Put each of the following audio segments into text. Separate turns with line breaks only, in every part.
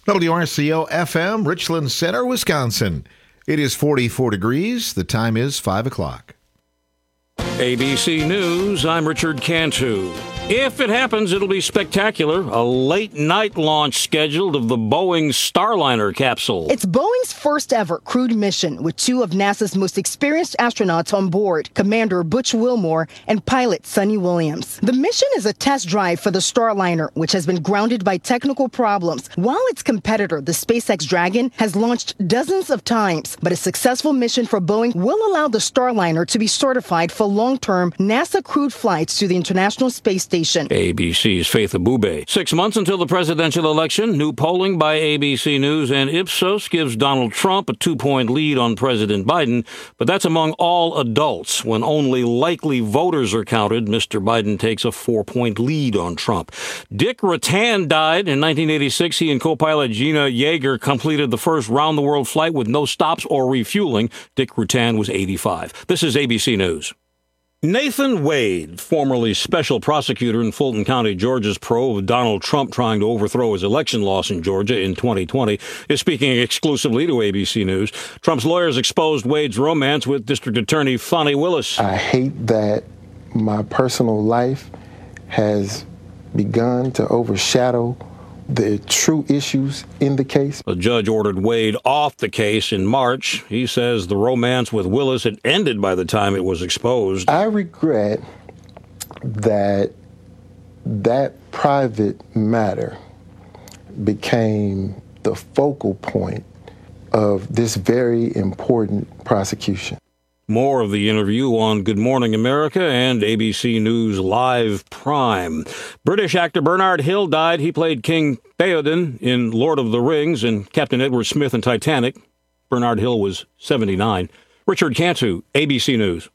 WRCO FM, Richland Center, Wisconsin. It is 44 degrees. The time is 5 o'clock.
ABC News, I'm Richard Cantu. If it happens, it'll be spectacular. A late-night launch scheduled of the Boeing Starliner capsule.
It's Boeing's first ever crewed mission with two of NASA's most experienced astronauts on board, Commander Butch Wilmore and pilot Sonny Williams. The mission is a test drive for the Starliner, which has been grounded by technical problems, while its competitor, the SpaceX Dragon, has launched dozens of times. But a successful mission for Boeing will allow the Starliner to be certified for long-term NASA crewed flights to the International Space Station.
ABC's Faith Abube. 6 months until the presidential election. New polling by ABC News and Ipsos gives Donald Trump a 2-point lead on President Biden, but that's among all adults. When only likely voters are counted, Mr. Biden takes a 4-point lead on Trump. Dick Rutan died in 1986. He and co-pilot Gina Yeager completed the first round-the-world flight with no stops or refueling. Dick Rutan was 85. This is ABC News. Nathan Wade, formerly special prosecutor in Fulton County, Georgia's probe of Donald Trump trying to overthrow his election loss in Georgia in 2020, is speaking exclusively to ABC News. Trump's lawyers exposed Wade's romance with District Attorney Fani Willis.
I hate that my personal life has begun to overshadow the true issues in the case.
A judge ordered Wade off the case in March. He says the romance with Willis had ended by the time it was exposed.
I regret that private matter became the focal point of this very important prosecution.
More of the interview on Good Morning America and ABC News Live Prime. British actor Bernard Hill died. He played King Theoden in Lord of the Rings and Captain Edward Smith in Titanic. Bernard Hill was 79. Richard Cantu, ABC News.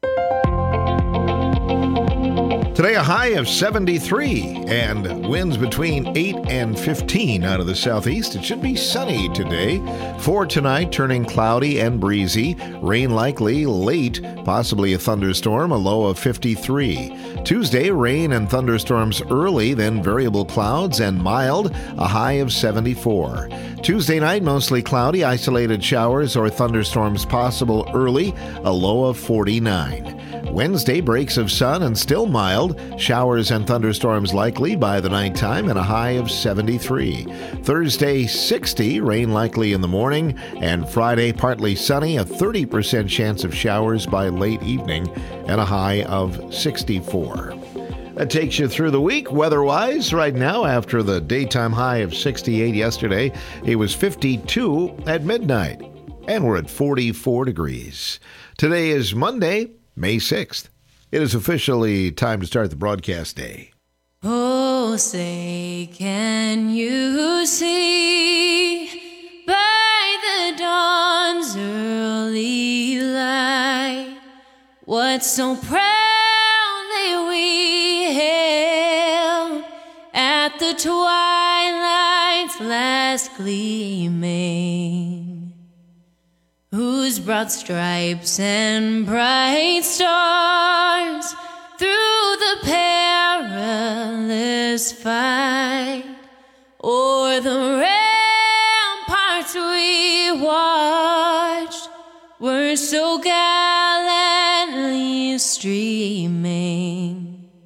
Today, a high of 73 and winds between 8 and 15 out of the southeast. It should be sunny today. For tonight, turning cloudy and breezy. Rain likely late, possibly a thunderstorm, a low of 53. Tuesday, rain and thunderstorms early, then variable clouds and mild, a high of 74. Tuesday night, mostly cloudy, isolated showers or thunderstorms possible early, a low of 49. Wednesday, breaks of sun and still mild. Showers and thunderstorms likely by the nighttime and a high of 73. Thursday, 60, rain likely in the morning. And Friday, partly sunny, a 30% chance of showers by late evening and a high of 64. That takes you through the week weather-wise. Right now, after the daytime high of 68 yesterday, it was 52 at midnight. And we're at 44 degrees. Today is Monday, May 6th. It is officially time to start the broadcast day.
Oh, say, can you see by the dawn's early light what so proudly we hailed at the twilight's last gleaming? Whose broad stripes and bright stars through the perilous fight o'er the ramparts we watched were so gallantly streaming.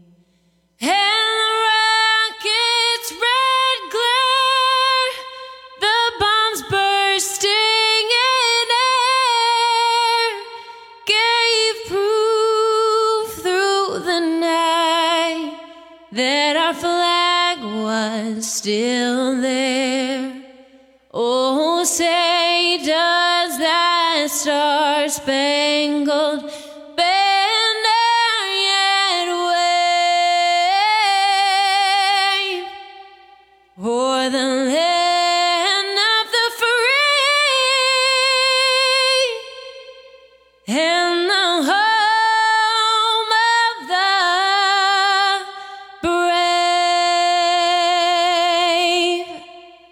Still there. Oh, say, does that star-spangled banner yet wave o'er the land of the free and the home of the brave?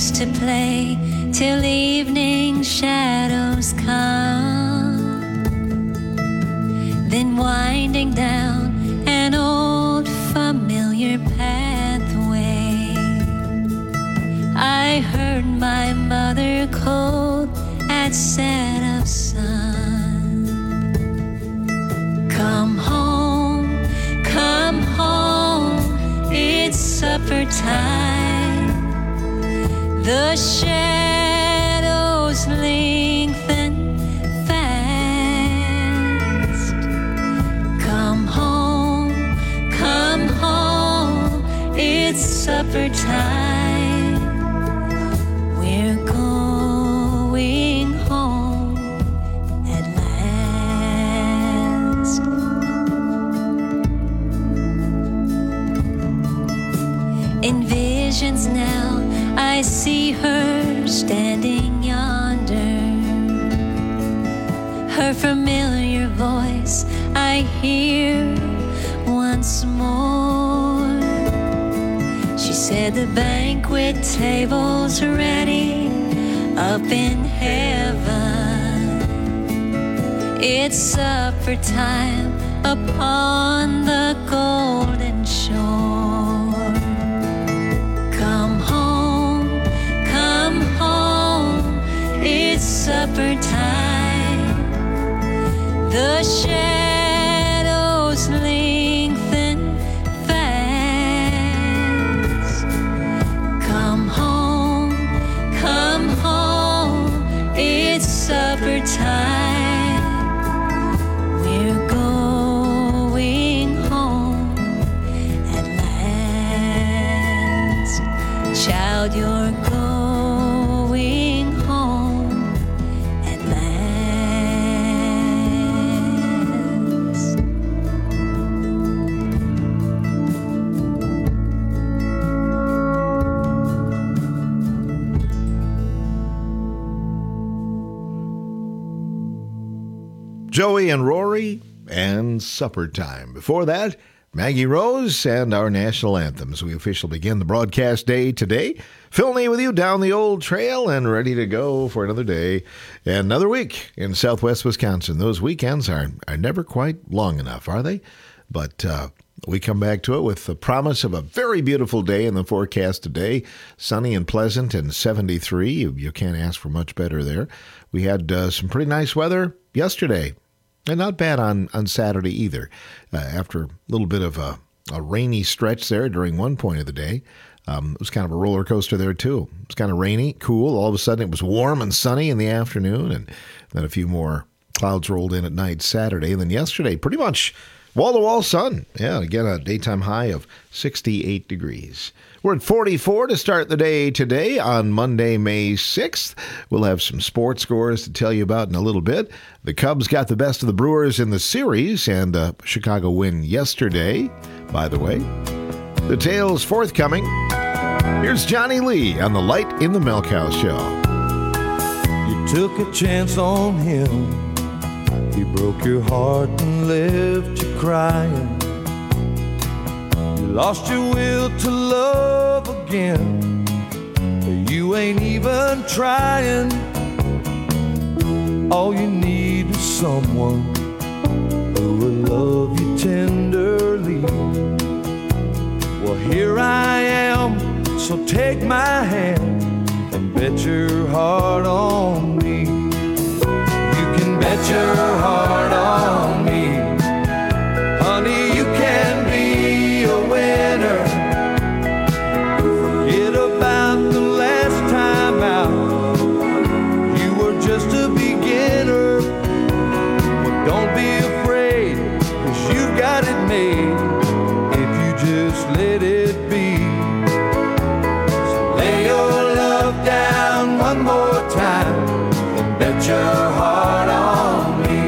used to play till evening shadows come, then winding down an old familiar pathway, I heard my mother cold at set of sun. Come home, it's supper time. The shadows lengthen fast. Come home, it's supper time. We're going home at last. In visions now, I see her standing yonder. Her familiar voice I hear once more. She said the banquet table's ready up in heaven. It's supper time upon the golden shore. Come home, it's supper time. The shadows lengthen fast. Come home, it's supper time. We're going home at last. Child, you're going home at last.
Joey and Rory and Supper Time. Before that, Maggie Rose and our national anthems. We officially begin the broadcast day today. Phil Nee with you down the old trail and ready to go for another day and another week in southwest Wisconsin. Those weekends are never quite long enough, are they? But we come back to it with the promise of a very beautiful day in the forecast today. Sunny and pleasant and 73. You can't ask for much better there. We had some pretty nice weather yesterday. And not bad on Saturday either. After a little bit of a rainy stretch there during one point of the day. It was kind of a roller coaster there too. It was kind of rainy, cool. All of a sudden it was warm and sunny in the afternoon. And then a few more clouds rolled in at night Saturday. And then yesterday, pretty much wall-to-wall sun. Yeah, again, a daytime high of 68 degrees. We're at 44 to start the day today on Monday, May 6th. We'll have some sports scores to tell you about in a little bit. The Cubs got the best of the Brewers in the series, and Chicago win yesterday, by the way. The tale's forthcoming. Here's Johnny Lee on the Light in the Milk House Show.
You took a chance on him. He broke your heart and left you crying. You lost your will to love again. You ain't even trying. All you need is someone who will love you tenderly. Well, here I am, so take my hand and bet your heart on me. You can bet your heart on me. Honey, you can be a winner. Forget about the last time out. You were just a beginner. Well, don't be afraid, 'cause you've got it made if you just let it be. So lay your love down one more time and bet your heart on me.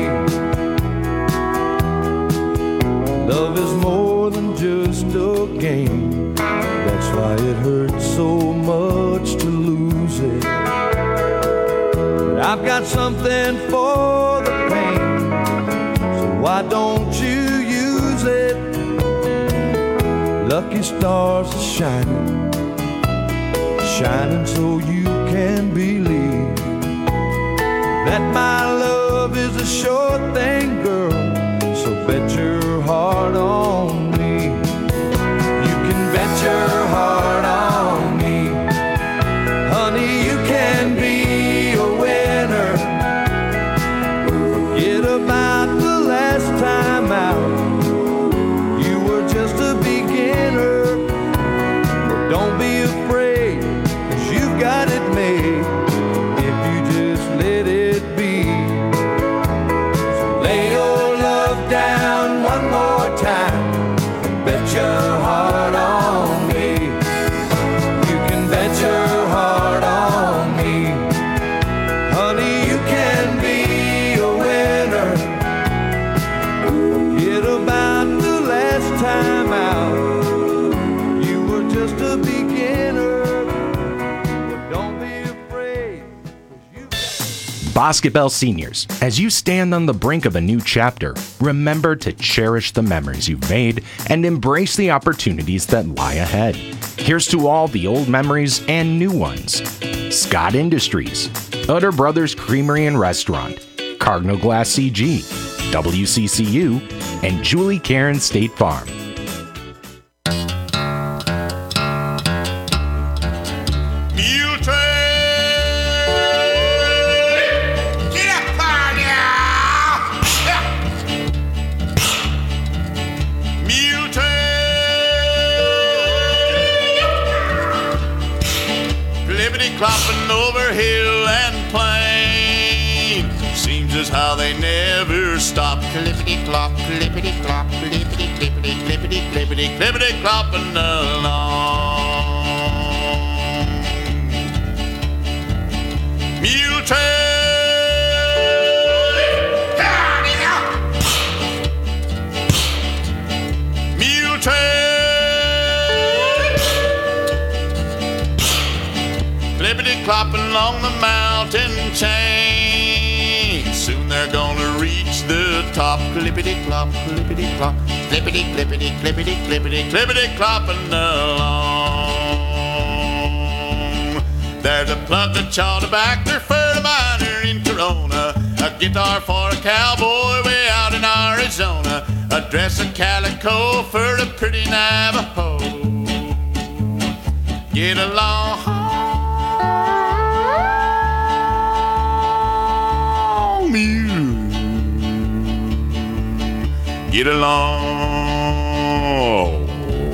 Love is more than just a game. That's why it hurts so much to lose it. But I've got something for the pain, so why don't you use it? Lucky stars are shining, shining so you can believe that my love is a sure thing, girl. So bet your heart on me. You can bet your heart on me. Honey, you can be a winner. Forget about the last time out. You were just a beginner. But don't be afraid, 'cause you've got it made if you just let it be. So lay your love down one more time and bet your heart on me. You can bet your heart on me. Honey, you can be a winner. Forget about the last time out. You were just a beginner. But don't be afraid, 'cause you
Basketball seniors, as you stand on the brink of a new chapter, remember to cherish the memories you've made and embrace the opportunities that lie ahead. Here's to all the old memories and new ones. Scott Industries, Utter Brothers Creamery and Restaurant, Cardinal Glass CG, WCCU, and Julie Karen State Farm.
Mule train, get up on ya! Mule train, clippity clopping over hill and plain. Seems as how they never stop. Clippity clop, clippity clop, clippity clippity clippity clippity clippity clopping along. Mule train, mule train, clippity clopping along the mountain chain. Soon they're gonna reach the top. Clippity clop, clippity clop, clippity clippity clippity clippity clippity clopping along. There's a plug that chawed back there for a miner in Corona, a guitar for a cowboy way out in Arizona, a dress of calico for a pretty Navajo. Get along, mule. Get along.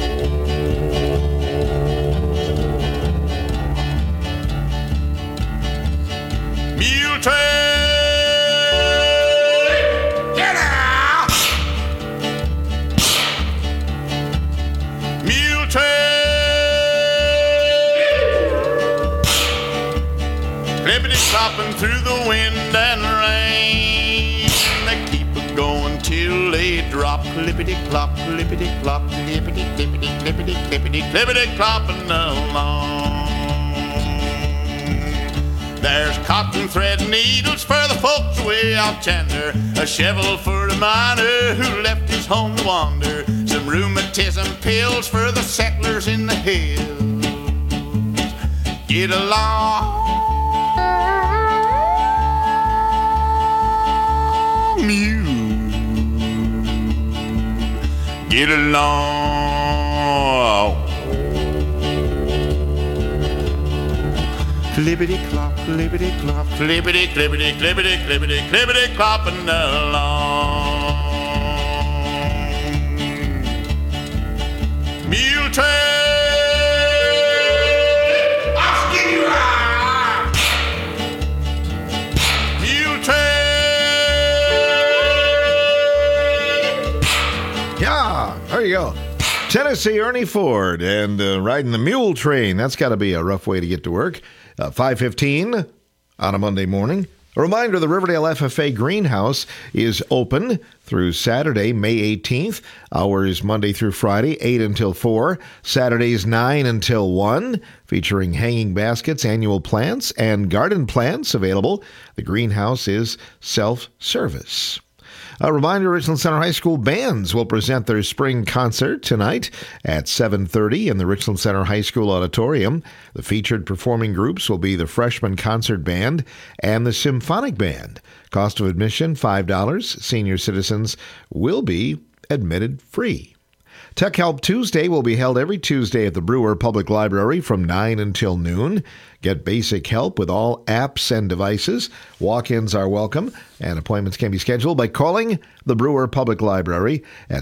Mule train, get out. Mule train, clippity clopping through the wind and rain. They keep it going till they drop. Clippity clop, clippity clop, clippity clippity clippity clippity clippity clopping along. There's cotton thread needles for the folks way out yonder, a shovel for the miner who left his home to wander, some rheumatism pills for the settlers in the hills. Get along, mule. Get along. Clippity clop, clippity clop, clippity clippity clippity clippity clippity clopping along. Mule train, I'll skin you out. Mule train.
Yeah, there you go. Tennessee Ernie Ford and riding the mule train. That's got to be a rough way to get to work. 5:15 on a Monday morning. A reminder, the Riverdale FFA Greenhouse is open through Saturday, May 18th. Hours Monday through Friday, 8 until 4. Saturdays, 9 until 1. Featuring hanging baskets, annual plants, and garden plants available. The greenhouse is self-service. A reminder, Richland Center High School bands will present their spring concert tonight at 7:30 in the Richland Center High School auditorium. The featured performing groups will be the Freshman Concert Band and the Symphonic Band. Cost of admission, $5. Senior citizens will be admitted free. Tech Help Tuesday will be held every Tuesday at the Brewer Public Library from 9 until noon. Get basic help with all apps and devices. Walk-ins are welcome, and appointments can be scheduled by calling the Brewer Public Library at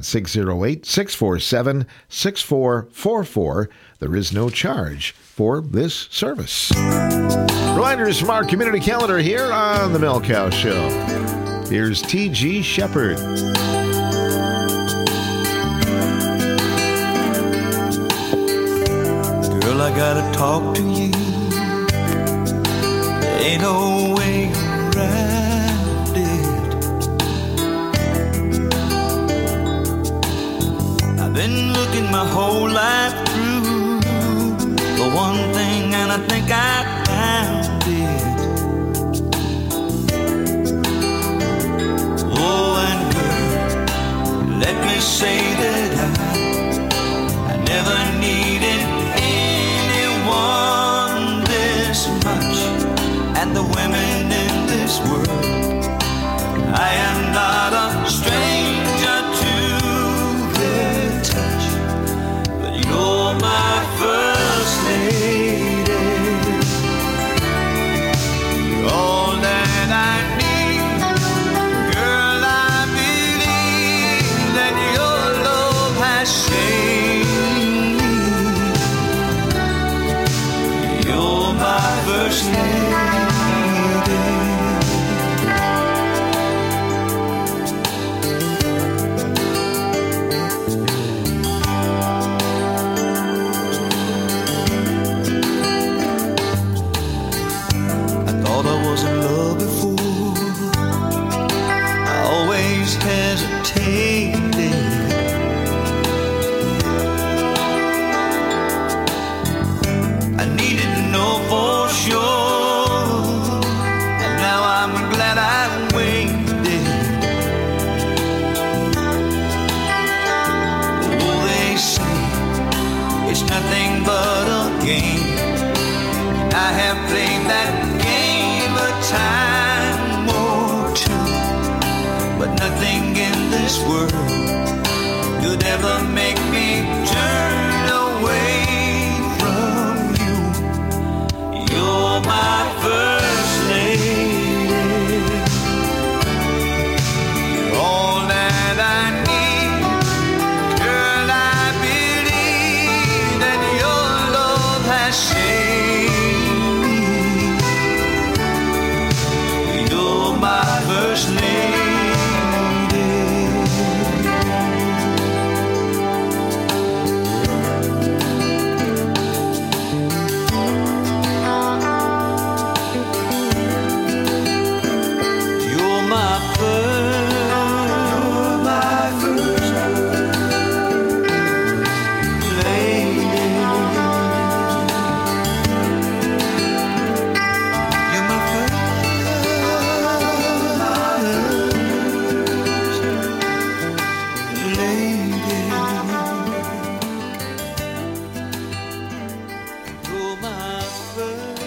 608-647-6444. There is no charge for this service. Reminders from our community calendar here on The Mel Cow Show. Here's T.G. Shepherd.
Girl, I gotta talk to you. There ain't no way around it. I've been looking my whole life through for one thing, and I think I found it. Oh, and girl, let me say that I never needed anyone this much, and the women in this world. I am not a stranger to their touch, but you're my first lady. You're all that I need. Girl, I believe that your love has saved me. You're my first lady. I thought I was in love before. I always hesitated. I needed to know for sure, and now I'm glad I waited. Oh, they say it's nothing but a game, and I have played that game a time or two, but nothing in this world could ever make me turn away from you. You're my first lady. You're all that I need. Girl, I believe that your love has saved me. You're my first lady. You're my first lady. You're my first lady. You're my first.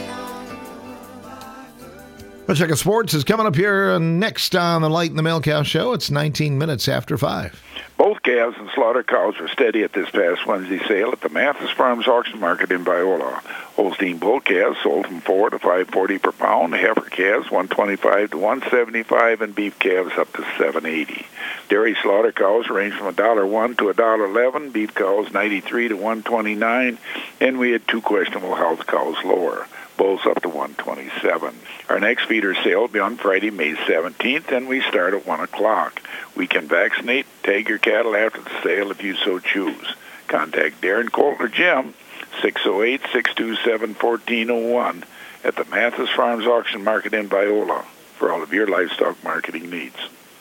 Let's check out sports is coming up here next on the Light in the Mel Cow Show. It's 19 minutes after 5.
Both calves and slaughter cows were steady at this past Wednesday sale at the Mathis Farms Auction Market in Viola. Holstein bull calves sold from $4 to $5.40 per pound. Heifer calves $125 to $175, and beef calves up to $7.80. Dairy slaughter cows range from $1.01 to $1.11. Beef cows $93 to $129, and we had 2 questionable health cows lower. Bulls up to $127. Our next feeder sale will be on Friday, May 17th, and we start at 1 o'clock. We can vaccinate, tag your cattle after the sale if you so choose. Contact Darren, Colt, or Jim, 608-627-1401 at the Mathis Farms Auction Market in Viola for all of your livestock marketing needs.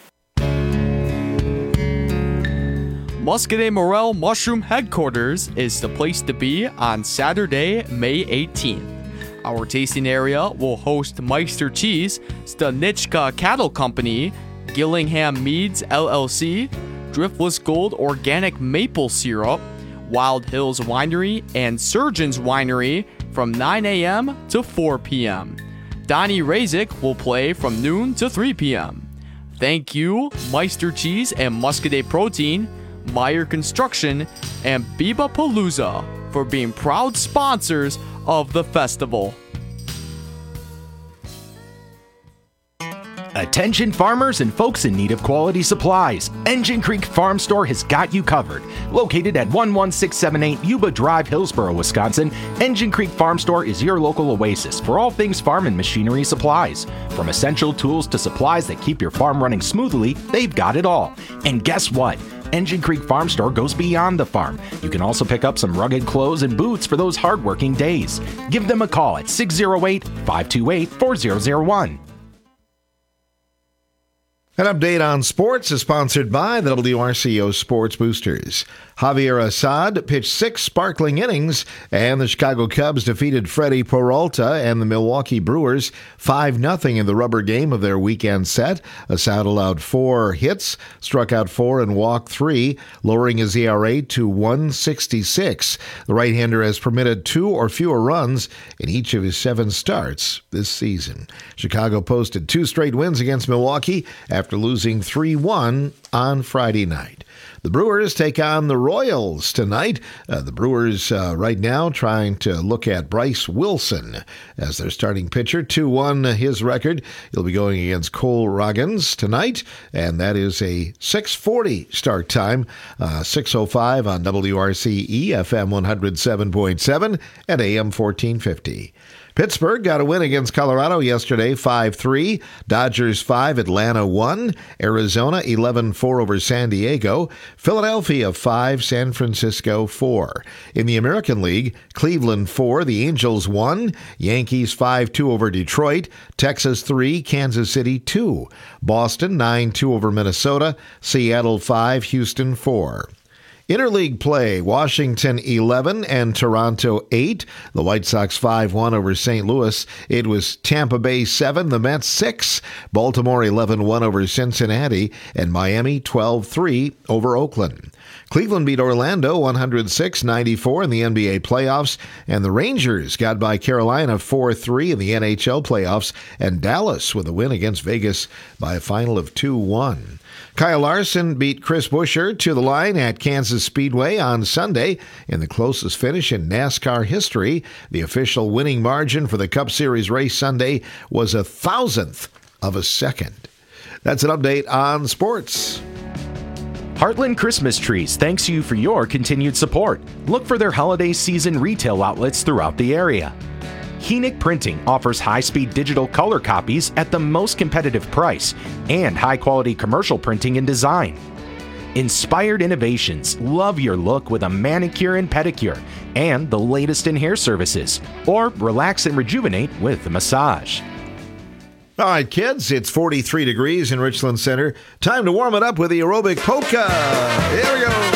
Muscadet Morel Mushroom Headquarters is the place to be on Saturday, May 18th. Our tasting area will host Meister Cheese, Stanichka Cattle Company, Gillingham Meads LLC, Driftless Gold Organic Maple Syrup, Wild Hills Winery, and Surgeon's Winery from 9 a.m. to 4 p.m. Donnie Razik will play from noon to 3 p.m. Thank you, Meister Cheese and Muscadet Protein, Meyer Construction, and Biba Palooza for being proud sponsors of the festival.
Attention farmers and folks in need of quality supplies. Engine Creek Farm Store has got you covered. Located at 11678 Yuba Drive, Hillsboro, Wisconsin, Engine Creek Farm Store is your local oasis for all things farm and machinery supplies. From essential tools to supplies that keep your farm running smoothly, they've got it all. And guess what? Engine Creek Farm Store goes beyond the farm. You can also pick up some rugged clothes and boots for those hardworking days. Give them a call at 608-528-4001.
An update on sports is sponsored by the WRCO Sports Boosters. Javier Assad pitched 6 sparkling innings, and the Chicago Cubs defeated Freddie Peralta and the Milwaukee Brewers 5-0 in the rubber game of their weekend set. Assad allowed 4 hits, struck out 4, and walked 3, lowering his ERA to 1.66. The right-hander has permitted 2 or fewer runs in each of his 7 starts this season. Chicago posted 2 straight wins against Milwaukee after losing 3-1 on Friday night. The Brewers take on the Royals tonight. The Brewers right now trying to look at Bryce Wilson as their starting pitcher. 2-1 his record. He'll be going against Cole Roggins tonight, and that is a 6:40 start time, 6:05 on WRCE, FM 107.7 and AM 1450. Pittsburgh got a win against Colorado yesterday, 5-3. Dodgers 5, Atlanta 1. Arizona 11-4 over San Diego. Philadelphia 5, San Francisco 4. In the American League, Cleveland 4, the Angels 1. Yankees 5-2 over Detroit. Texas 3, Kansas City 2. Boston 9-2 over Minnesota. Seattle 5, Houston 4. Interleague play, Washington 11 and Toronto 8. The White Sox 5-1 over St. Louis. It was Tampa Bay 7, the Mets 6. Baltimore 11-1 over Cincinnati, and Miami 12-3 over Oakland. Cleveland beat Orlando 106-94 in the NBA playoffs, and the Rangers got by Carolina 4-3 in the NHL playoffs, and Dallas with a win against Vegas by a final of 2-1. Kyle Larson beat Chris Buescher to the line at Kansas Speedway on Sunday in the closest finish in NASCAR history. The official winning margin for the Cup Series race Sunday was 1,000th of a second. That's an update on sports.
Heartland Christmas Trees thanks you for your continued support. Look for their holiday season retail outlets throughout the area. Henick Printing offers high-speed digital color copies at the most competitive price and high-quality commercial printing and design. Inspired Innovations, love your look with a manicure and pedicure and the latest in hair services, or relax and rejuvenate with a massage.
All right, kids, it's 43 degrees in Richland Center. Time to warm it up with the aerobic polka. Here we go.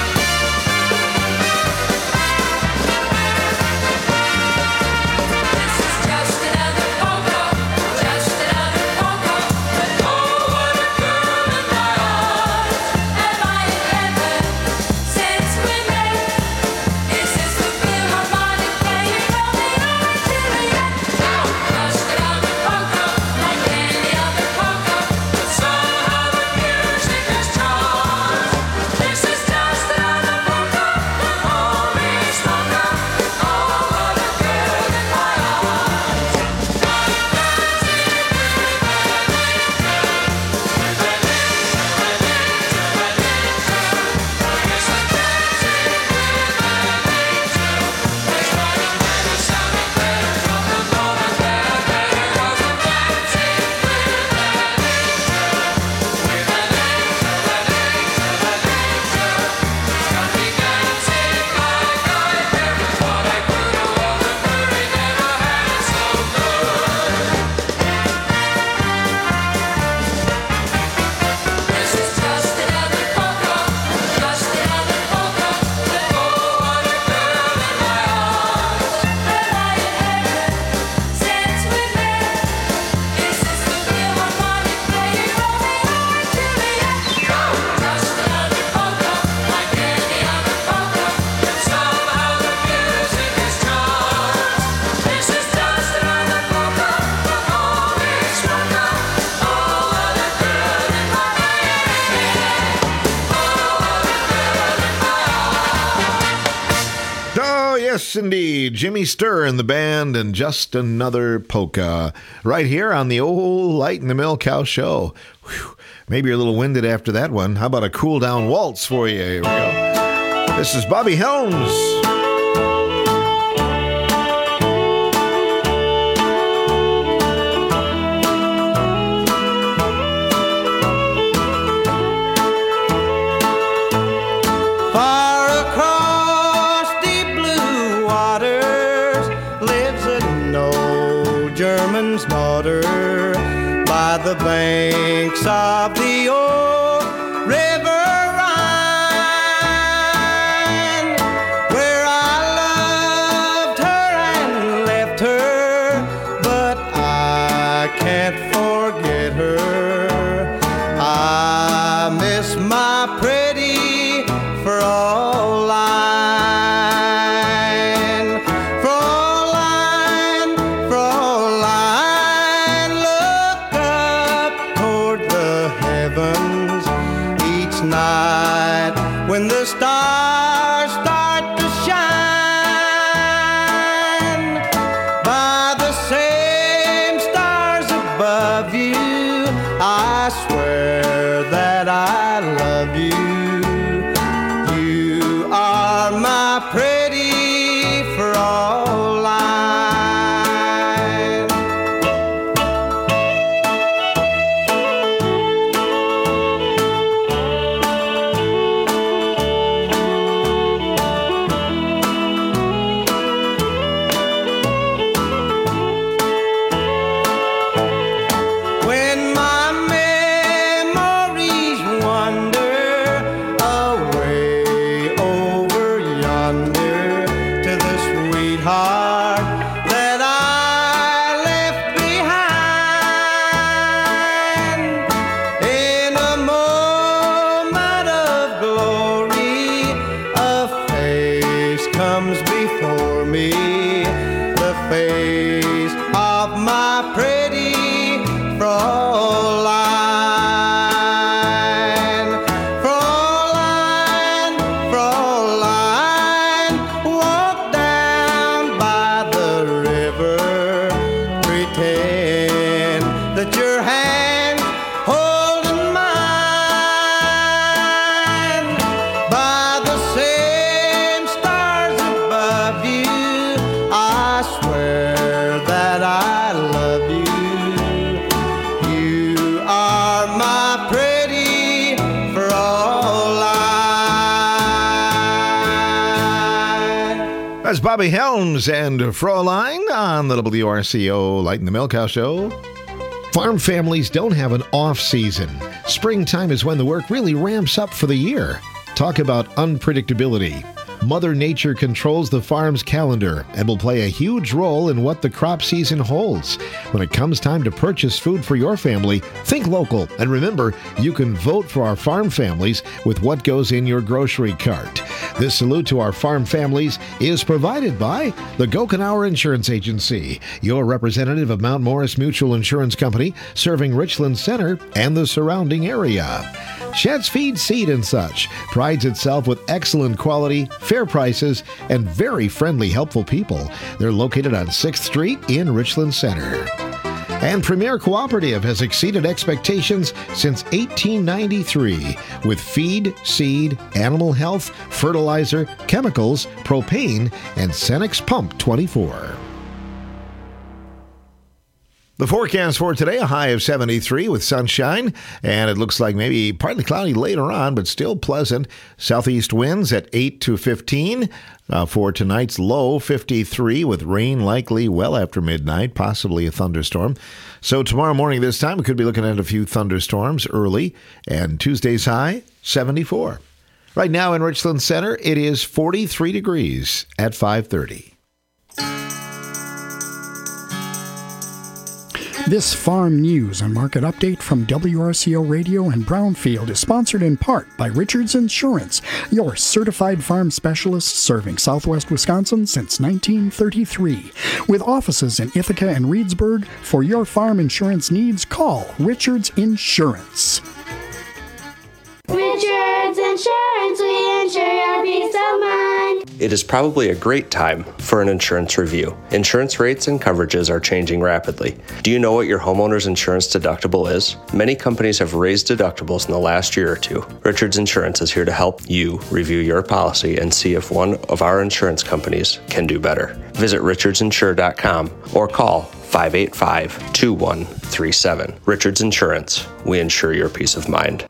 This
Yes, indeed. Jimmy Sturr and the band and Just Another Polka. Right here on the old Light in the Milk House show. Whew. Maybe you're a little winded after that one. How about a cool down waltz for you? Here we go. This is Bobby Helms.
Daughter by the banks of the old river Rhine, where I loved her and left her, but I can't forget her. I miss my pretty Fraulein. When the stars start to shine, by the same stars above you, I swear that I love you. You are my pretty Fraulein.
That's Bobby Helms and Fraulein on the WRCO Light in the Milk House show. Farm families don't have an off season. Springtime is when the work really ramps up for the year. Talk about unpredictability. Mother Nature controls the farm's calendar and will play a huge role in what the crop season holds. When it comes time to purchase food for your family, think local. And remember, you can vote for our farm families with what goes in your grocery cart. This salute to our farm families is provided by the Gochenauer Insurance Agency, your representative of Mount Morris Mutual Insurance Company, serving Richland Center and the surrounding area. Shed's Feed Seed and Such prides itself with excellent quality, fair prices, and very friendly, helpful people. They're located on 6th Street in Richland Center. And Premier Cooperative has exceeded expectations since 1893 with feed, seed, animal health, fertilizer, chemicals, propane, and Cenex Pump 24. The forecast for today, a high of 73 with sunshine, and it looks like maybe partly cloudy later on, but still pleasant. Southeast winds at 8 to 15. For tonight's low, 53 with rain likely well after midnight, possibly a thunderstorm. So tomorrow morning this time, we could be looking at a few thunderstorms early, and Tuesday's high, 74. Right now in Richland Center, it is 43 degrees at 5:30.
This farm news and market update from WRCO Radio and Brownfield is sponsored in part by Richards Insurance, your certified farm specialist serving Southwest Wisconsin since 1933. With offices in Ithaca and Reedsburg, for your farm insurance needs, call Richards Insurance.
Richards Insurance, we insure your peace of mind. It is probably a great time for an insurance review. Insurance rates and coverages are changing rapidly. Do you know what your homeowner's insurance deductible is? Many companies have raised deductibles in the last year or two. Richards Insurance is here to help you review your policy and see if one of our insurance companies can do better. Visit richardsinsure.com or call 585-2137. Richards Insurance. We insure your peace of mind.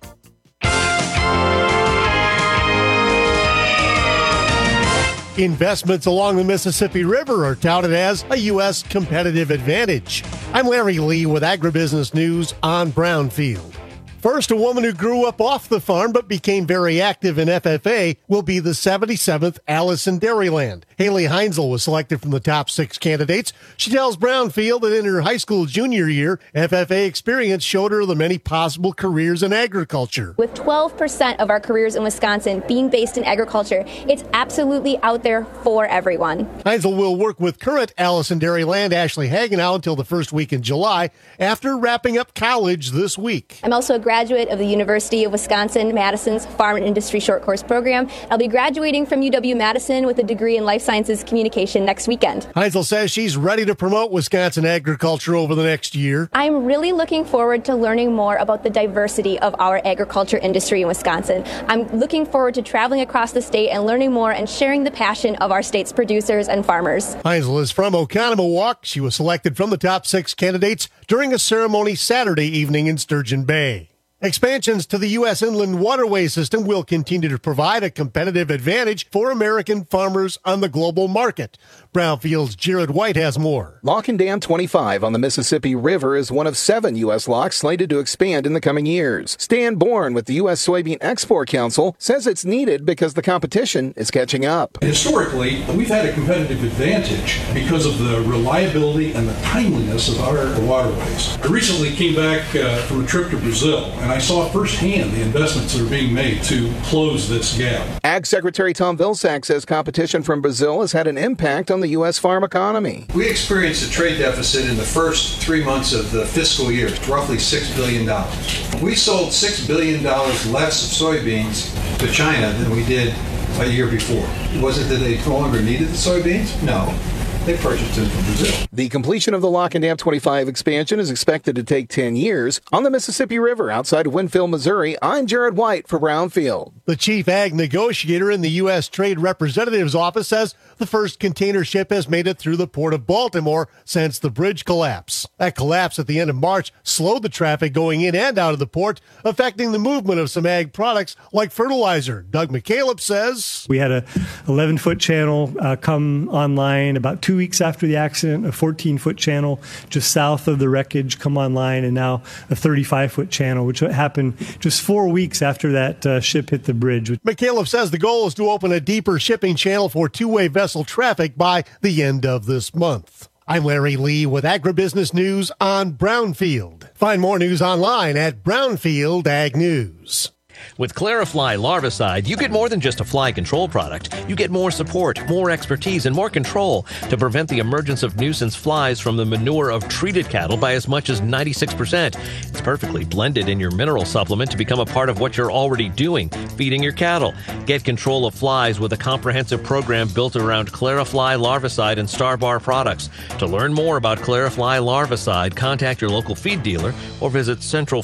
Investments along the Mississippi River are touted as a U.S. competitive advantage. I'm Larry Lee with Agribusiness News on Brownfield. First, a woman who grew up off the farm but became very active in FFA will be the 77th Allison Dairyland. Haley Heinzel was selected from the top 6 candidates. She tells Brownfield that in her high school junior year, FFA experience showed her the many possible careers in agriculture.
With 12% of our careers in Wisconsin being based in agriculture, it's absolutely out there for everyone.
Heinzel will work with current Allison Dairyland Ashley Hagenow until the first week in July after wrapping up college this week.
I'm also a graduate of the University of Wisconsin-Madison's Farm and Industry Short Course Program. I'll be graduating from UW-Madison with a degree in Life Sciences Communication next weekend.
Heinzel says she's ready to promote Wisconsin agriculture over the next year.
I'm really looking forward to learning more about the diversity of our agriculture industry in Wisconsin. I'm looking forward to traveling across the state and learning more and sharing the passion of our state's producers and farmers.
Heinzel is from Oconomowoc. She was selected from the top 6 candidates during a ceremony Saturday evening in Sturgeon Bay. Expansions to the U.S. inland waterway system will continue to provide a competitive advantage for American farmers on the global market. Brownfield's Jared White has more.
Lock and Dam 25 on the Mississippi River is one of 7 U.S. locks slated to expand in the coming years. Stan Bourne with the U.S. Soybean Export Council says it's needed because the competition is catching up.
Historically, we've had a competitive advantage because of the reliability and the timeliness of our waterways. I recently came back from a trip to Brazil, and I saw firsthand the investments that are being made to close this gap.
Ag Secretary Tom Vilsack says competition from Brazil has had an impact on the U.S. farm economy.
We experienced a trade deficit in the first 3 months of the fiscal year, roughly $6 billion. We sold $6 billion less of soybeans to China than we did a year before. Was it that they no longer needed the soybeans? No. They purchased them from Brazil.
The completion of the Lock and Dam 25 expansion is expected to take 10 years on the Mississippi River outside of Winfield, Missouri. I'm Jared White for Brownfield.
The chief ag negotiator in the U.S. Trade Representative's office says the first container ship has made it through the port of Baltimore since the bridge collapse. That collapse at the end of March slowed the traffic going in and out of the port, affecting the movement of some ag products like fertilizer. Doug McCaleb says,
we had a 11-foot channel come online about 2 weeks after the accident, a 14-foot channel just south of the wreckage come online, and now a 35-foot channel, which happened just 4 weeks after that ship hit the bridge.
McCaleb says the goal is to open a deeper shipping channel for two-way vessel traffic by the end of this month. I'm Larry Lee with Agribusiness News on Brownfield. Find more news online at Brownfield Ag News.
With Clarifly Larvicide, you get more than just a fly control product. You get more support, more expertise, and more control to prevent the emergence of nuisance flies from the manure of treated cattle by as much as 96%. It's perfectly blended in your mineral supplement to become a part of what you're already doing, feeding your cattle. Get control of flies with a comprehensive program built around Clarifly Larvicide and Starbar products. To learn more about Clarifly Larvicide, contact your local feed dealer or visit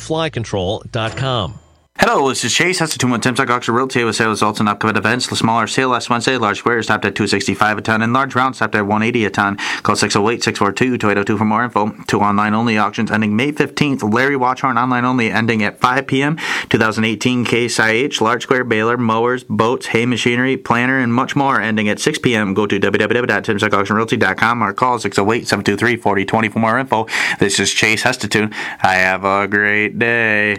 centralflycontrol.com.
Hello, this is Chase. That's the 2 month Timsock Auction Realty with sale results and upcoming events. The smaller sale last Wednesday, large squares stopped at $265 a ton, and large rounds stopped at $180 a ton. Call 608-642-2802 for more info. 2 online only auctions ending May 15th. Larry Watchhorn online only ending at 5 p.m. 2018 Case IH, large square baler, mowers, boats, hay machinery, planter, and much more ending at 6 p.m. Go to www.timsockauctionrealty.com or call 608-723-4020 for more info. This is Chase Hestatune. I have a great day.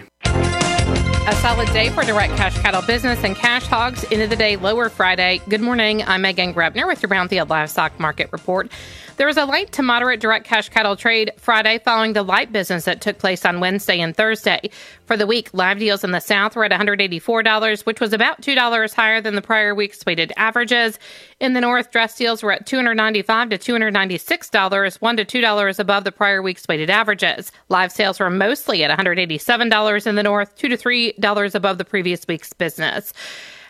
A solid day for direct cash cattle business and cash hogs. End of the day lower Friday. Good morning. I'm Megan Grebner with your Brownfield Livestock Market Report. There was a light to moderate direct cash cattle trade Friday following the light business that took place on Wednesday and Thursday. For the week, live deals in the South were at $184, which was about $2 higher than the prior week's weighted averages. In the North, dress deals were at $295 to $296, $1 to $2 above the prior week's weighted averages. Live sales were mostly at $187 in the North, $2 to $3 above the previous week's business.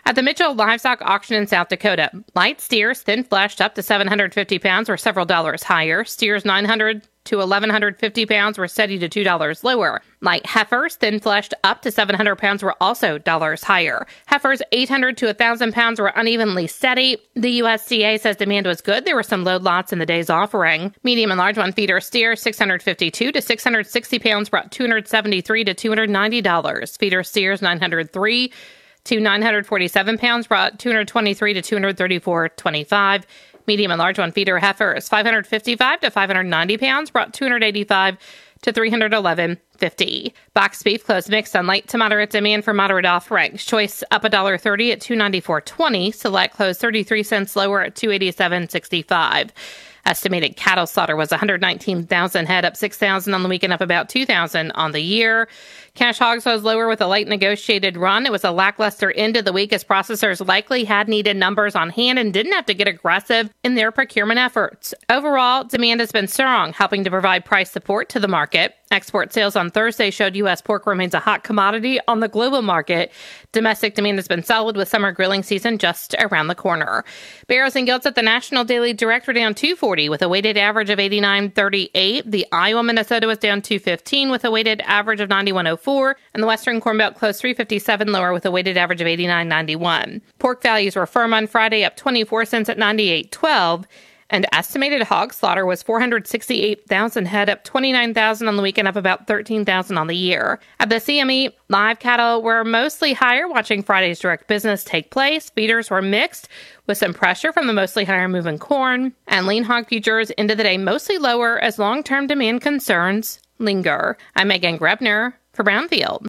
At the Mitchell Livestock Auction in South Dakota, light steers, thin fleshed up to 750 pounds, were several dollars higher. Steers 900 to 1,150 pounds were steady to $2 lower. Light heifers, thin fleshed up to 700 pounds, were also dollars higher. Heifers 800 to 1,000 pounds were unevenly steady. The USDA says demand was good. There were some load lots in the day's offering. Medium and large one feeder steers 652 to 660 pounds brought $273 to $290. Feeder steers 903 to 947 pounds brought $223 to $234.25. Medium and large one feeder heifers 555 to 590 pounds brought $285 to $311.50. Boxed beef closed mixed on light to moderate demand for moderate offerings. Choice up $1.30 at $294.20. Select closed 33 cents lower at $287.65. Estimated cattle slaughter was 119,000 head, up 6,000 on the weekend, up about 2,000 on the year. Cash hogs was lower with a light negotiated run. It was a lackluster end of the week as processors likely had needed numbers on hand and didn't have to get aggressive in their procurement efforts. Overall, demand has been strong, helping to provide price support to the market. Export sales on Thursday showed U.S. pork remains a hot commodity on the global market. Domestic demand has been solid with summer grilling season just around the corner. Barrows and gilts at the National Daily Direct were down $2.40 with a weighted average of 89.38. The Iowa Minnesota was down $2.15 with a weighted average of 91.04, and the Western Corn Belt closed $3.57 lower with a weighted average of 89.91. Pork values were firm on Friday, up 24 cents at 98.12. And estimated hog slaughter was 468,000 head, up 29,000 on the weekend, up about 13,000 on the year. At the CME, live cattle were mostly higher, watching Friday's direct business take place. Feeders were mixed, with some pressure from the mostly higher moving corn. And lean hog futures ended the day mostly lower as long-term demand concerns linger. I'm Megan Grebner for Brownfield.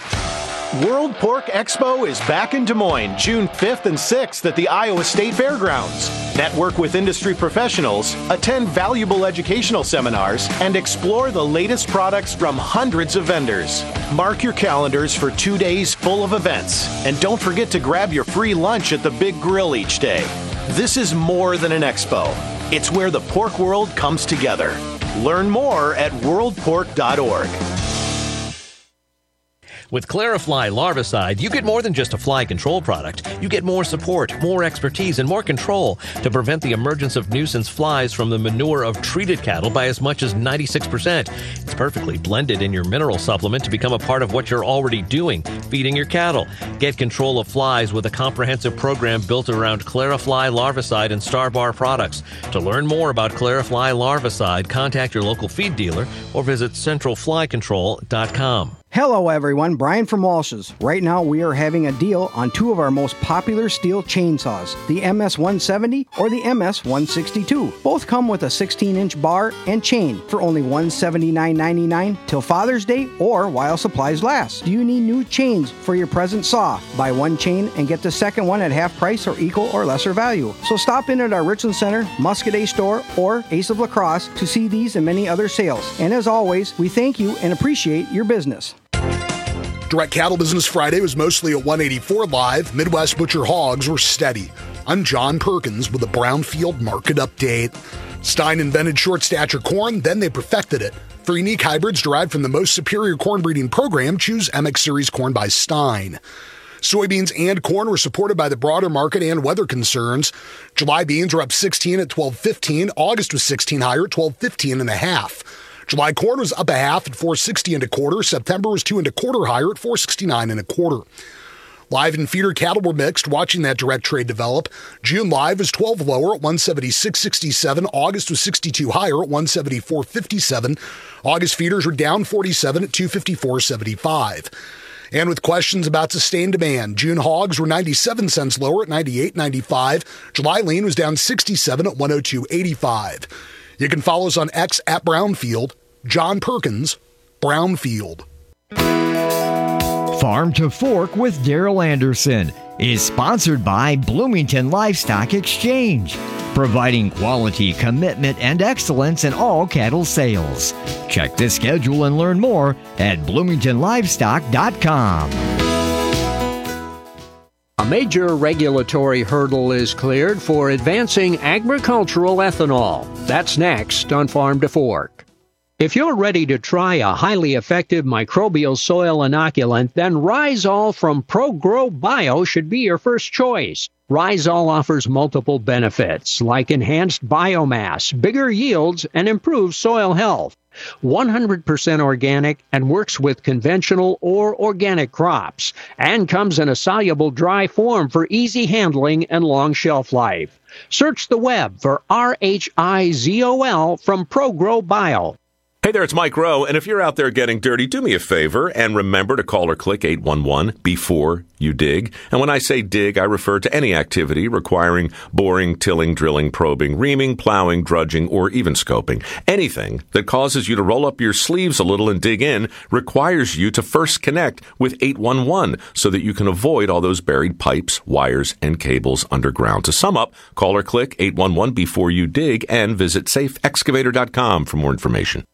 World Pork Expo is back in Des Moines, June 5th and 6th at the Iowa State Fairgrounds. Network with industry professionals, attend valuable educational seminars, and explore the latest products from hundreds of vendors. Mark your calendars for 2 days full of events, and don't forget to grab your free lunch at the Big Grill each day. This is more than an expo. It's where the pork world comes together. Learn more at worldpork.org.
With Clarifly Larvicide, you get more than just a fly control product. You get more support, more expertise, and more control to prevent the emergence of nuisance flies from the manure of treated cattle by as much as 96%. It's perfectly blended in your mineral supplement to become a part of what you're already doing, feeding your cattle. Get control of flies with a comprehensive program built around Clarifly Larvicide and Starbar products. To learn more about Clarifly Larvicide, contact your local feed dealer or visit centralflycontrol.com.
Hello everyone, Brian from Walsh's. Right now we are having a deal on two of our most popular steel chainsaws, the MS-170 or the MS-162. Both come with a 16-inch bar and chain for only $179.99 till Father's Day or while supplies last. Do you need new chains for your present saw? Buy one chain and get the second one at half price or equal or lesser value. So stop in at our Richland Center, Muscadet store, or Ace of La Crosse to see these and many other sales. And as always, we thank you and appreciate your business.
Direct Cattle Business Friday was mostly at 184 Live. Midwest Butcher Hogs were steady. I'm John Perkins with a Brownfield Market Update. Stein invented short stature corn, then they perfected it. For unique hybrids derived from the most superior corn breeding program, choose MX Series corn by Stein. Soybeans and corn were supported by the broader market and weather concerns. July beans were up 16 at 12.15. August was 16 higher at 12.15 and a half. July corn was up a half at 4.60 and a quarter. September was 2 1/4 higher at 4.69 and a quarter. Live and feeder cattle were mixed, watching that direct trade develop. June live was 12 lower at 176.67. August was 62 higher at 174.57. August feeders were down 47 at 254.75. And with questions about sustained demand, June hogs were 97 cents lower at 98.95. July lean was down 67 at 102.85. You can follow us on X at Brownfield. John Perkins, Brownfield.
Farm to Fork with Daryl Anderson is sponsored by Bloomington Livestock Exchange, providing quality, commitment, and excellence in all cattle sales. Check the schedule and learn more at bloomingtonlivestock.com.
A major regulatory hurdle is cleared for advancing agricultural ethanol. That's next on Farm to Fork. If you're ready to try a highly effective microbial soil inoculant, then Rhizol from ProGrow Bio should be your first choice. Rhizol offers multiple benefits like enhanced biomass, bigger yields, and improved soil health. 100% organic and works with conventional or organic crops, and comes in a soluble dry form for easy handling and long shelf life. Search the web for RHIZOL from ProGrow Bio.
Hey there, it's Mike Rowe, and if you're out there getting dirty, do me a favor and remember to call or click 811 before you dig. And when I say dig, I refer to any activity requiring boring, tilling, drilling, probing, reaming, plowing, drudging, or even scoping. Anything that causes you to roll up your sleeves a little and dig in requires you to first connect with 811 so that you can avoid all those buried pipes, wires, and cables underground. To sum up, call or click 811 before you dig and visit safeexcavator.com for more information.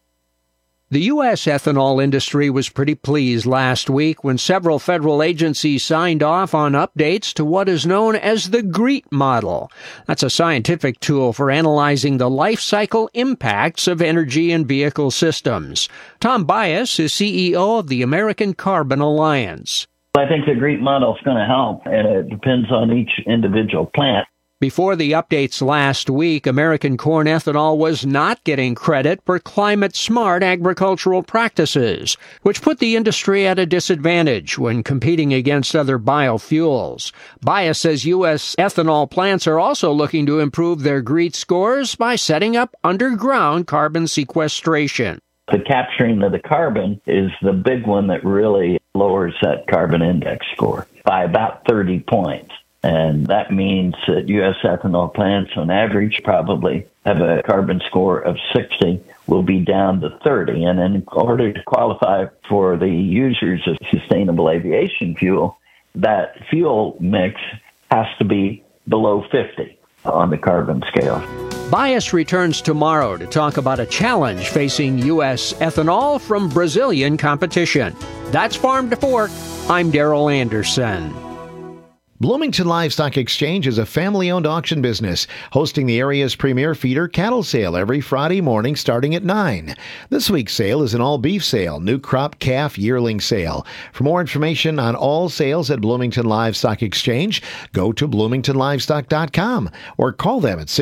The U.S. ethanol industry was pretty pleased last week when several federal agencies signed off on updates to what is known as the GREET model. That's a scientific tool for analyzing the life cycle impacts of energy and vehicle systems. Tom Bias is CEO of the American Carbon Alliance.
I think the GREET model is going to help, and it depends on each individual plant.
Before the updates last week, American corn ethanol was not getting credit for climate-smart agricultural practices, which put the industry at a disadvantage when competing against other biofuels. Bias says U.S. ethanol plants are also looking to improve their GREET scores by setting up underground carbon sequestration.
The capturing of the carbon is the big one that really lowers that carbon index score by about 30 points. And that means that U.S. ethanol plants, on average, probably have a carbon score of 60, will be down to 30. And in order to qualify for the users of sustainable aviation fuel, that fuel mix has to be below 50 on the carbon scale.
Bias returns tomorrow to talk about a challenge facing U.S. ethanol from Brazilian competition. That's Farm to Fork. I'm Darrell Anderson.
Bloomington Livestock Exchange is a family-owned auction business hosting the area's premier feeder cattle sale every Friday morning starting at 9. This week's sale is an all-beef sale, new crop calf yearling sale. For more information on all sales at Bloomington Livestock Exchange, go to bloomingtonlivestock.com or call them at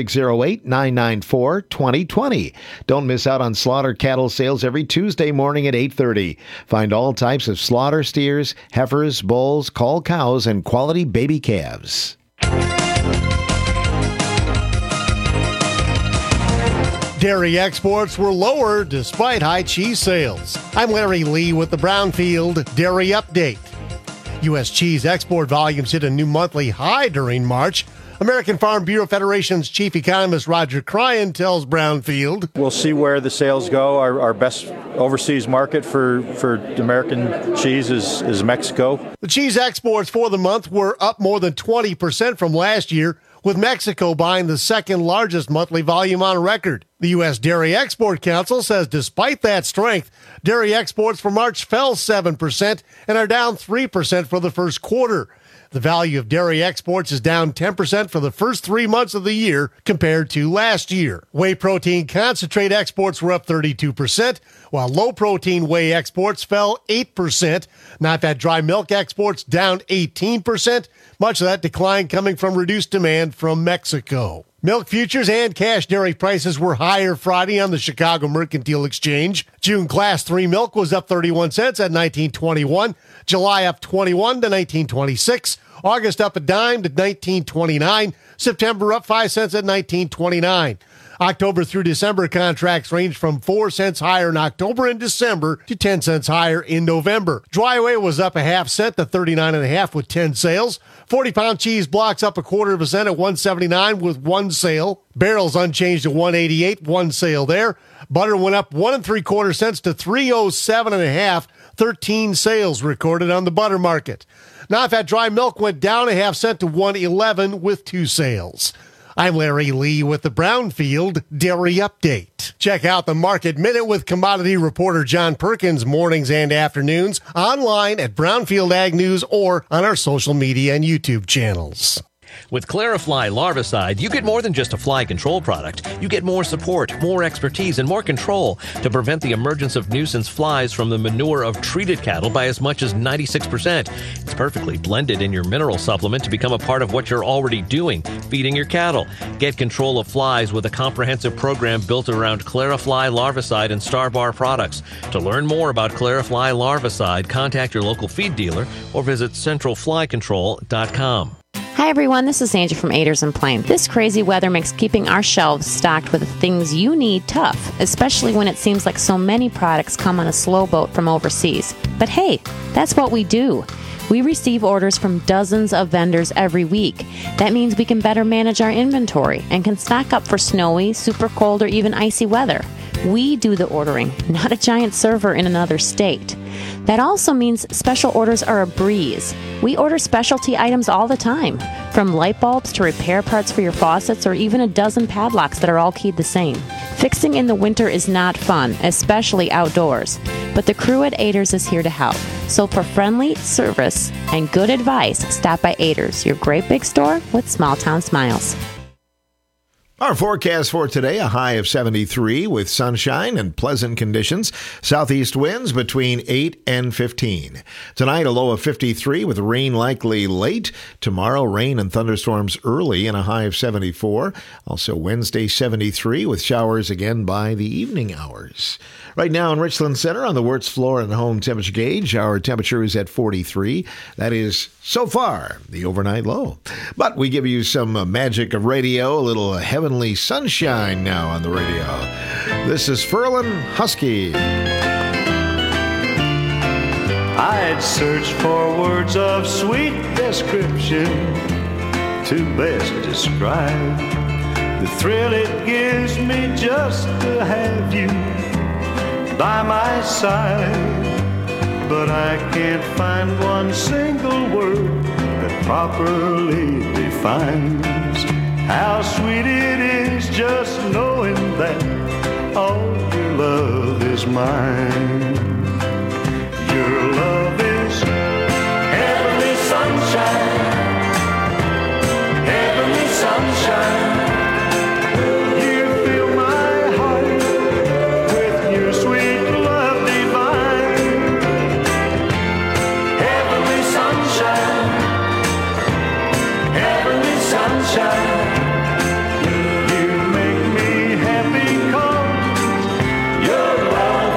608-994-2020. Don't miss out on slaughter cattle sales every Tuesday morning at 8:30. Find all types of slaughter steers, heifers, bulls, cull cows, and quality baby calves.
Dairy exports were lower despite high cheese sales. I'm Larry Lee with the Brownfield Dairy Update. U.S. cheese export volumes hit a new monthly high during March. American Farm Bureau Federation's chief economist Roger Cryan tells Brownfield.
We'll see where the sales go. Our best overseas market for American cheese is Mexico.
The cheese exports for the month were up more than 20% from last year, with Mexico buying the second largest monthly volume on record. The U.S. Dairy Export Council says despite that strength, dairy exports for March fell 7% and are down 3% for the first quarter. The value of dairy exports is down 10% for the first 3 months of the year compared to last year. Whey protein concentrate exports were up 32%, while low-protein whey exports fell 8%. Not-fat dry milk exports down 18%, much of that decline coming from reduced demand from Mexico. Milk futures and cash dairy prices were higher Friday on the Chicago Mercantile Exchange. June Class 3 milk was up 31 cents at $19.21. July up 21 to $19.26. August up a dime to $19.29. September up 5 cents at $19.29. October through December contracts range from 4 cents higher in October and December to 10 cents higher in November. Dry whey was up a half cent to 39.5 with 10 sales. 40-pound cheese blocks up a quarter of a cent at 179 with 1 sale. Barrels unchanged at 188, 1 sale there. Butter went up 1 3/4 cents to 307.5, 13 sales recorded on the butter market. Non-fat dry milk went down a half cent to 111 with 2 sales. I'm Larry Lee with the Brownfield Dairy Update. Check out the Market Minute with commodity reporter John Perkins mornings and afternoons online at Brownfield Ag News or on our social media and YouTube channels.
With Clarifly Larvicide, you get more than just a fly control product. You get more support, more expertise, and more control to prevent the emergence of nuisance flies from the manure of treated cattle by as much as 96%. It's perfectly blended in your mineral supplement to become a part of what you're already doing, feeding your cattle. Get control of flies with a comprehensive program built around Clarifly Larvicide and Starbar products. To learn more about Clarifly Larvicide, contact your local feed dealer or visit centralflycontrol.com.
Hi everyone, this is Angie from Aders and Plain. This crazy weather makes keeping our shelves stocked with the things you need tough, especially when it seems like so many products come on a slow boat from overseas. But hey, that's what we do. We receive orders from dozens of vendors every week. That means we can better manage our inventory and can stock up for snowy, super cold, or even icy weather. We do the ordering, not a giant server in another state. That also means special orders are a breeze. We order specialty items all the time, from light bulbs to repair parts for your faucets or even a dozen padlocks that are all keyed the same. Fixing in the winter is not fun, especially outdoors, but the crew at Aders is here to help. So for friendly service and good advice, stop by Aders, your great big store with small town smiles.
Our forecast for today, a high of 73 with sunshine and pleasant conditions. Southeast winds between 8 and 15. Tonight, a low of 53 with rain likely late. Tomorrow, rain and thunderstorms early and a high of 74. Also Wednesday, 73 with showers again by the evening hours. Right now in Richland Center on the Wirtz Floor and Home Temperature Gauge, our temperature is at 43. That is, so far, the overnight low. But we give you some magic of radio, a little heavenly sunshine now on the radio. This is Ferlin Husky.
I'd search for words of sweet description to best describe the thrill it gives me just to have you by my side. But I can't find one single word that properly defines how sweet it is just knowing that all your love is mine. Your love is heavenly sunshine, heavenly sunshine. You fill my heart with your sweet love divine. Heavenly sunshine, heavenly sunshine. You make me happy 'cause your love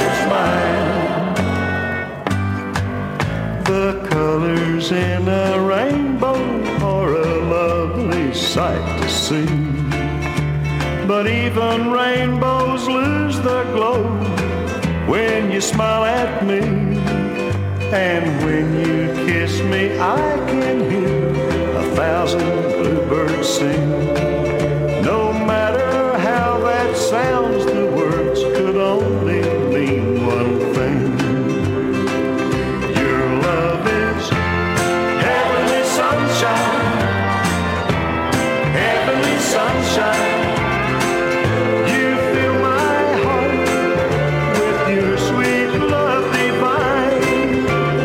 is mine. The colors in a rainbow are a lovely sight to see, but even rainbows lose their glow when you smile at me. And when you kiss me, I can hear 1,000 bluebirds sing. No matter how that sounds, the words could only mean one thing. Your love is heavenly sunshine, heavenly sunshine. You fill my heart with your sweet love divine.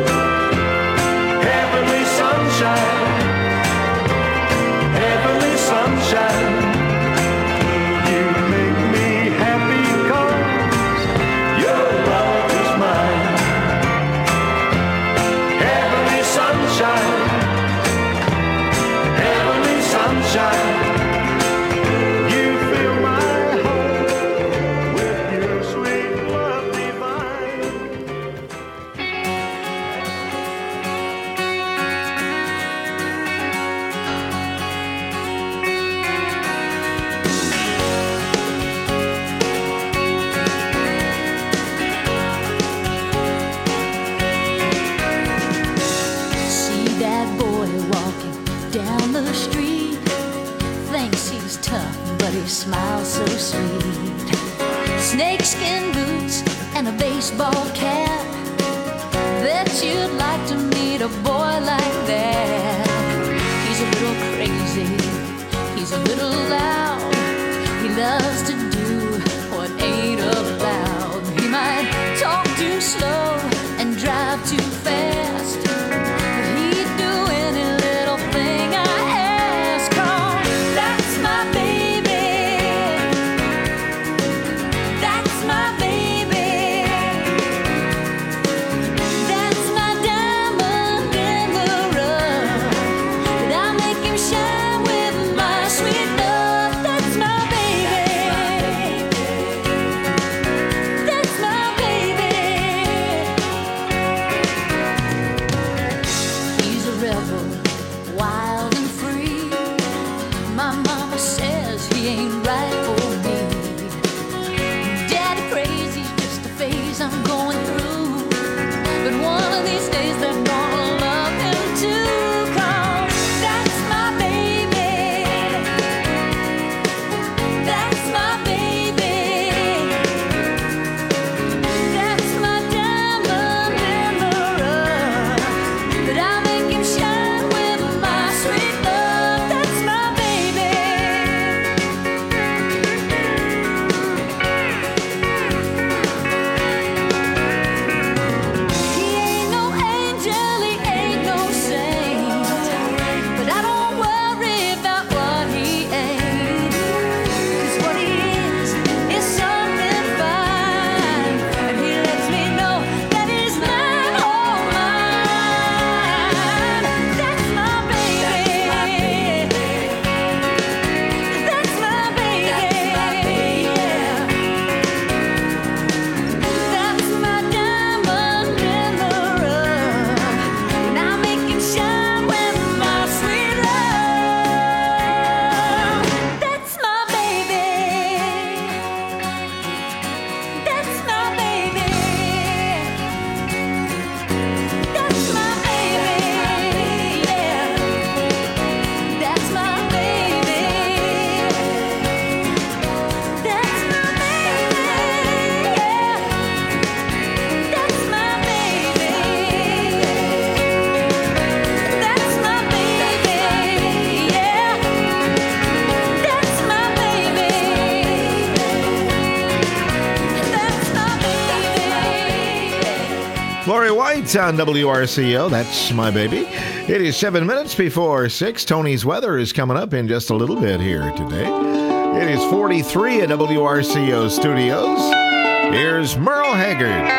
Heavenly sunshine, heavenly sunshine. You make me happy 'cause your love is mine. Heavenly sunshine, heavenly sunshine. You fill my heart with your sweet love divine.
See that boy walking down the street. Thinks he's tough, but he smiles so sweet. Snakeskin boots and a baseball cap. Bet you'd like to meet a boy like that. He's a little crazy, he's a little loud. He loves to do what ain't allowed. He might talk too slow and drive too fast, but he'd do any little thing I ask. mama says he ain't right for me. Daddy crazy's just a phase I'm going through. But one of these days they're gonna love him too. 'Cause that's my baby. That's my baby. That's my diamond in the rough. But I make him shine with my sweet love. That's my baby. He ain't no angel, he ain't no saint. But I don't worry about what he ain't. 'Cause what he is something fine. And he lets me know that he's mine, oh mine. That's my baby. That's my baby. Yeah. That's my diamond in the rough. And I make him shine with my sweet love. That's my baby. That's my baby. That's my baby. Yeah. That's my baby. That's my baby. Yeah. That's my baby. That's my baby. Yeah. That's my baby. That's my baby.
Lori White on WRCO. That's my baby. It is 7 minutes before 6. Tony's weather is coming up in just a little bit here today. It is 43 at WRCO Studios. Here's Merle Haggard.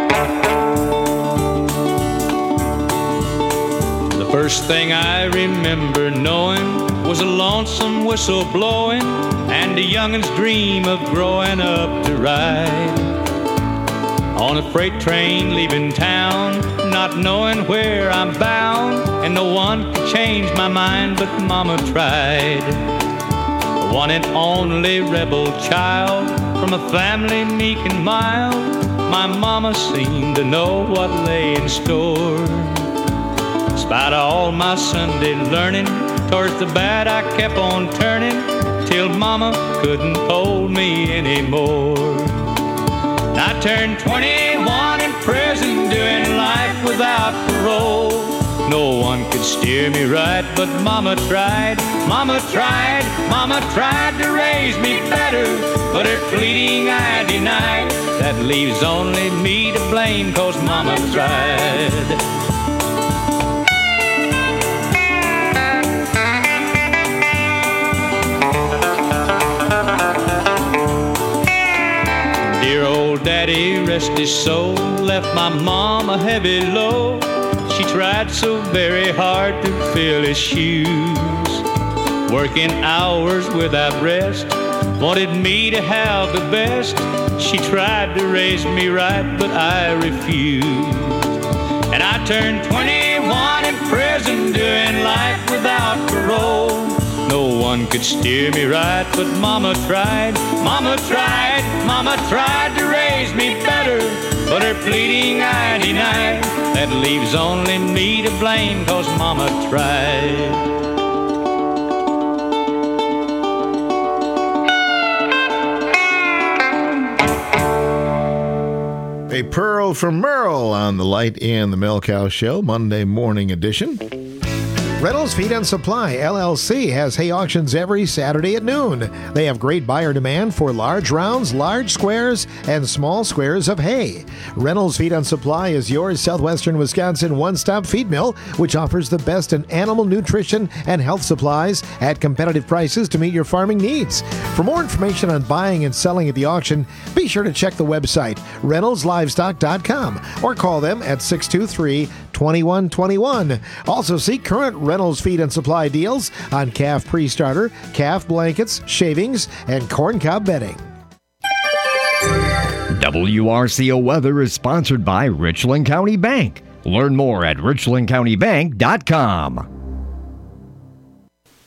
The first thing I remember knowing was a lonesome whistle blowing and a youngin's dream of growing up to ride on a freight train leaving town, not knowing where I'm bound, and no one could change my mind, but Mama tried. The one and only rebel child from a family meek and mild, my mama seemed to know what lay in store. In spite of all my Sunday learning, towards the bad I kept on turning, till Mama couldn't hold me anymore. I turned 21 in prison, doing life without parole. No one could steer me right, but Mama tried, Mama tried, Mama tried to raise me better, but her pleading I denied. That leaves only me to blame, 'cause Mama tried. Dear old daddy, rest his soul, left my mom a heavy load. She tried so very hard to fill his shoes, working hours without rest, wanted me to have the best. She tried to raise me right, but I refused. And I turned 21 in prison, doing life without parole. No one could steer me right, but Mama tried, Mama tried, Mama tried to raise me better, but her pleading I denied. That leaves only me to blame, 'cause Mama tried.
A pearl from Merle on the Light and the Milk House Show, Monday morning edition.
Reynolds Feed and Supply, LLC, has hay auctions every Saturday at noon. They have great buyer demand for large rounds, large squares, and small squares of hay. Reynolds Feed and Supply is your southwestern Wisconsin one-stop feed mill, which offers the best in animal nutrition and health supplies at competitive prices to meet your farming needs. For more information on buying and selling at the auction, be sure to check the website, reynoldslivestock.com, or call them at 623-2121. Also see current Reynolds Feed and Supply deals on calf pre-starter, calf blankets, shavings, and corncob bedding.
WRCO Weather is sponsored by Richland County Bank. Learn more at richlandcountybank.com.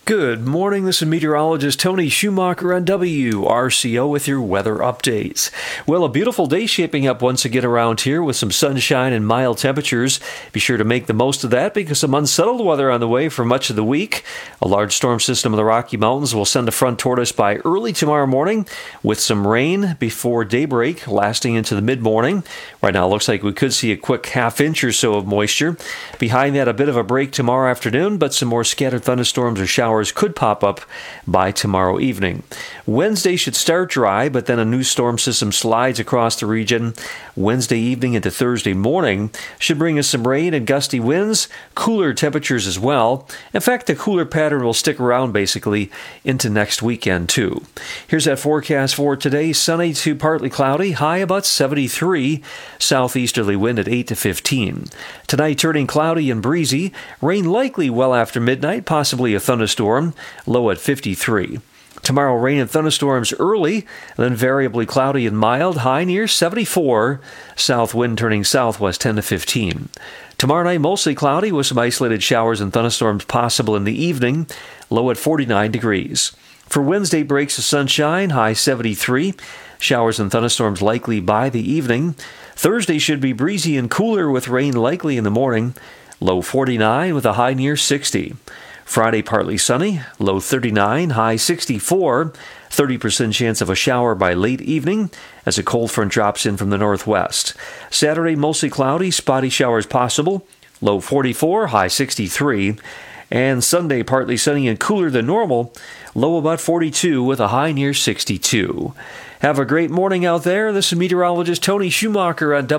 Good morning, this is meteorologist Tony Schumacher on WRCO with your weather updates. Well, a beautiful day shaping up once again around here with some sunshine and mild temperatures. Be sure to make the most of that because some unsettled weather on the way for much of the week. A large storm system in the Rocky Mountains will send a front toward us by early tomorrow morning with some rain before daybreak lasting into the mid-morning. Right now it looks like we could see a quick half inch or so of moisture. Behind that, a bit of a break tomorrow afternoon, but some more scattered thunderstorms or showers could pop up by tomorrow evening. Wednesday should start dry, but then a new storm system slides across the region. Wednesday evening into Thursday morning should bring us some rain and gusty winds, cooler temperatures as well. In fact, the cooler pattern will stick around basically into next weekend too. Here's that forecast for today. Sunny to partly cloudy, high about 73, southeasterly wind at 8 to 15. Tonight turning cloudy and breezy, rain likely well after midnight, possibly a thunderstorm, low at 53. Tomorrow, rain and thunderstorms early, then variably cloudy and mild, high near 74. South wind turning southwest 10 to 15. Tomorrow night, mostly cloudy with some isolated showers and thunderstorms possible in the evening, low at 49 degrees. For Wednesday, breaks of sunshine, high 73. Showers and thunderstorms likely by the evening. Thursday should be breezy and cooler with rain likely in the morning, low 49 with a high near 60. Friday, partly sunny, low 39, high 64, 30% chance of a shower by late evening as a cold front drops in from the northwest. Saturday, mostly cloudy, spotty showers possible, low 44, high 63. And Sunday, partly sunny and cooler than normal, low about 42 with a high near 62. Have a great morning out there. This is meteorologist Tony Schumacher on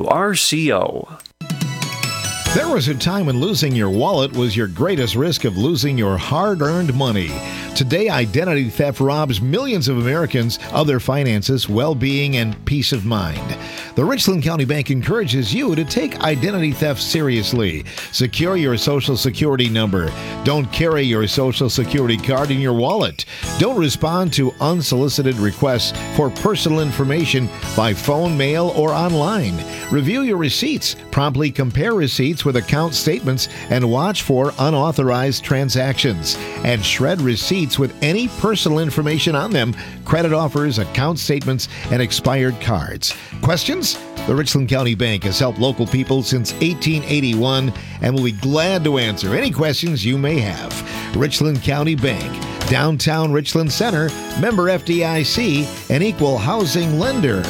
WRCO.
There was a time when losing your wallet was your greatest risk of losing your hard-earned money. Today, identity theft robs millions of Americans of their finances, well-being, and peace of mind. The Richland County Bank encourages you to take identity theft seriously. Secure your Social Security number. Don't carry your Social Security card in your wallet. Don't respond to unsolicited requests for personal information by phone, mail, or online. Review your receipts. Promptly compare receipts with account statements and watch for unauthorized transactions. And shred receipts with any personal information on them, credit offers, account statements, and expired cards. Questions? The Richland County Bank has helped local people since 1881 and will be glad to answer any questions you may have. Richland County Bank, downtown Richland Center, member FDIC, an equal housing lender.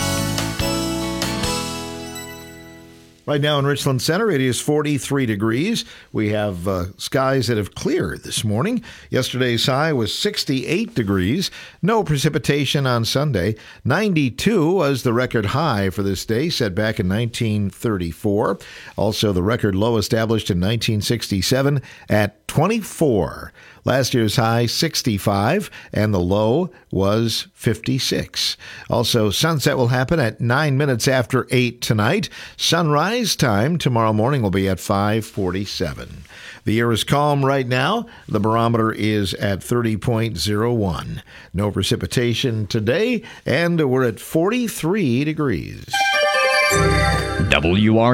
Right now in Richland Center, it is 43 degrees. We have skies that have cleared this morning. Yesterday's high was 68 degrees. No precipitation on Sunday. 92 was the record high for this day, set back in 1934. Also, the record low established in 1967 at 24. Last year's high, 65, and the low was 56. Also, sunset will happen at 9 minutes after 8 tonight. Sunrise time tomorrow morning will be at 5:47. The air is calm right now. The barometer is at 30.01. No precipitation today, and we're at 43 degrees.
WR